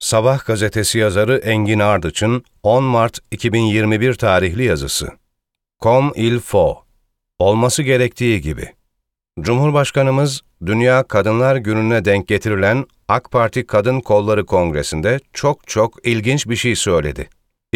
Sabah gazetesi yazarı Engin Ardıç'ın 10 Mart 2021 tarihli yazısı. Comme il faut. Olması gerektiği gibi. Cumhurbaşkanımız, Dünya Kadınlar Günü'ne denk getirilen AK Parti Kadın Kolları Kongresi'nde çok ilginç bir şey söyledi.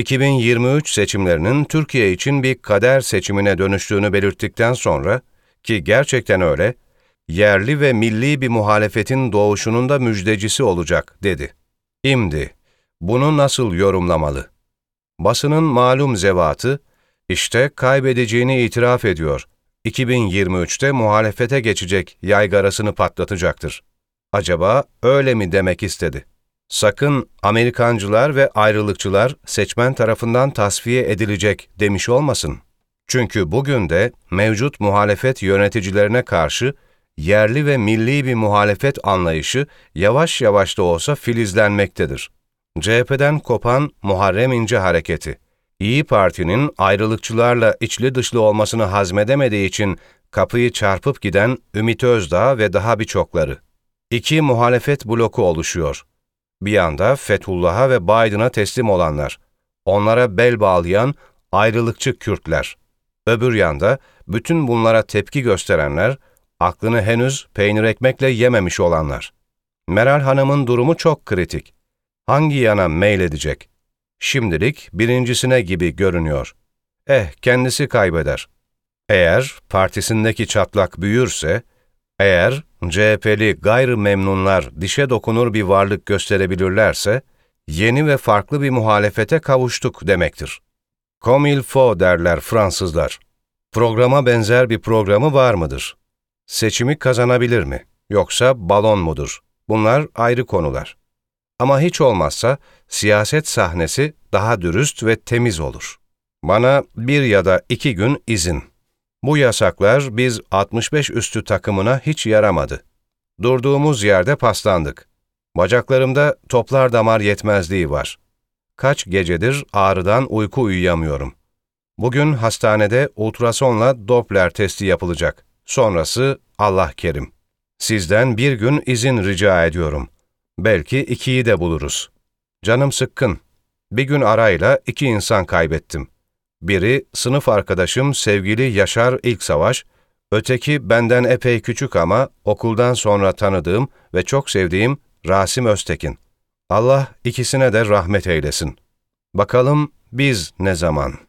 2023 seçimlerinin Türkiye için bir kader seçimine dönüştüğünü belirttikten sonra, ki gerçekten öyle, yerli ve milli bir muhalefetin doğuşunun da müjdecisi olacak, dedi. Şimdi, bunu nasıl yorumlamalı? Basının malum zevatı, işte kaybedeceğini itiraf ediyor. 2023'te muhalefete geçecek yaygarasını patlatacaktır. Acaba öyle mi demek istedi? Sakın Amerikancılar ve ayrılıkçılar seçmen tarafından tasfiye edilecek demiş olmasın. Çünkü bugün de mevcut muhalefet yöneticilerine karşı yerli ve milli bir muhalefet anlayışı yavaş yavaş da olsa filizlenmektedir. CHP'den kopan Muharrem İnce hareketi, İyi Parti'nin ayrılıkçılarla içli dışlı olmasını hazmedemediği için kapıyı çarpıp giden Ümit Özdağ ve daha birçokları. İki muhalefet bloku oluşuyor. Bir yanda Fethullah'a ve Biden'a teslim olanlar, onlara bel bağlayan ayrılıkçı Kürtler. Öbür yanda bütün bunlara tepki gösterenler, aklını henüz peynir ekmekle yememiş olanlar. Meral Hanım'ın durumu çok kritik. Hangi yana meyledecek? Şimdilik birincisine gibi görünüyor. Kendisi kaybeder. Eğer partisindeki çatlak büyürse, eğer CHP'li gayrimemnunlar dişe dokunur bir varlık gösterebilirlerse, yeni ve farklı bir muhalefete kavuştuk demektir. Comme il faut derler Fransızlar. Programa benzer bir programı var mıdır? Seçimi kazanabilir mi? Yoksa balon mudur? Bunlar ayrı konular. Ama hiç olmazsa siyaset sahnesi daha dürüst ve temiz olur. Bana 1 ya da 2 gün izin. Bu yasaklar biz 65 üstü takımına hiç yaramadı. Durduğumuz yerde paslandık. Bacaklarımda toplar damar yetmezliği var. Kaç gecedir ağrıdan uyku uyuyamıyorum. Bugün hastanede ultrasonla Doppler testi yapılacak. Sonrası Allah kerim. Sizden 1 gün izin rica ediyorum. Belki 2'yi de buluruz. Canım sıkkın. Bir gün arayla 2 insan kaybettim. Biri sınıf arkadaşım sevgili Yaşar İlksavaş, öteki benden epey küçük ama okuldan sonra tanıdığım ve çok sevdiğim Rasim Öztekin. Allah ikisine de rahmet eylesin. Bakalım biz ne zaman?